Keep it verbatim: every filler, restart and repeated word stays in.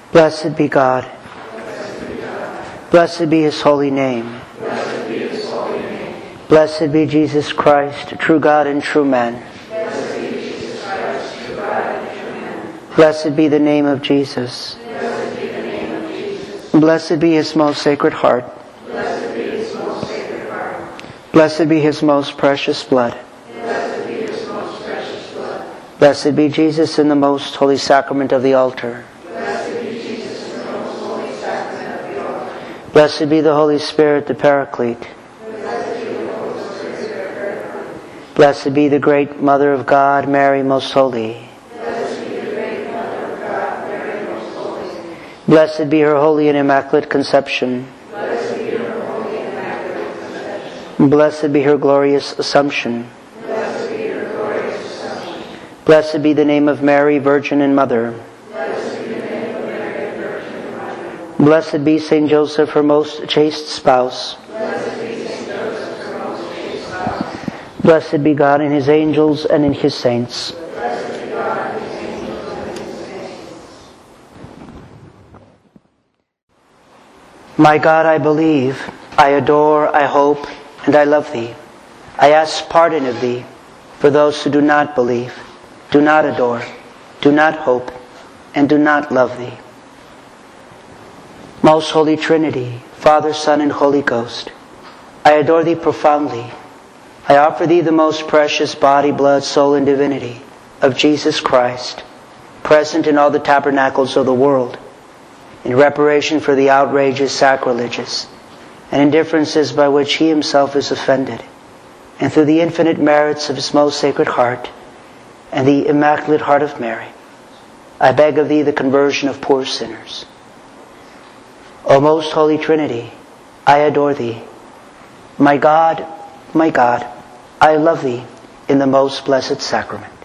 Blessed be God. Blessed be His holy name. Blessed be Jesus Christ, true God and true man. Blessed be the name of Jesus. Blessed be His most sacred heart. Blessed be His most precious blood. Blessed be Jesus in the most holy sacrament of the altar. Blessed be the Holy Spirit, the Paraclete. Blessed be the great Mother of God, Mary most holy. Blessed be her holy and immaculate conception. Blessed be her glorious Assumption. Blessed be the name of Mary, Virgin and Mother. Blessed be Saint Joseph, her most chaste spouse. Blessed be God in His angels and in His saints. My God, I believe, I adore, I hope, and I love Thee. I ask pardon of Thee for those who do not believe, do not adore, do not hope, and do not love Thee. Most Holy Trinity, Father, Son, and Holy Ghost, I adore Thee profoundly. I offer Thee the most precious body, blood, soul, and divinity of Jesus Christ, present in all the tabernacles of the world, in reparation for the outrages, sacrileges, and indifferences by which He Himself is offended, and through the infinite merits of His most sacred heart and the Immaculate Heart of Mary, I beg of Thee the conversion of poor sinners. O most Holy Trinity, I adore Thee. My God, my God, I love Thee in the most blessed sacrament.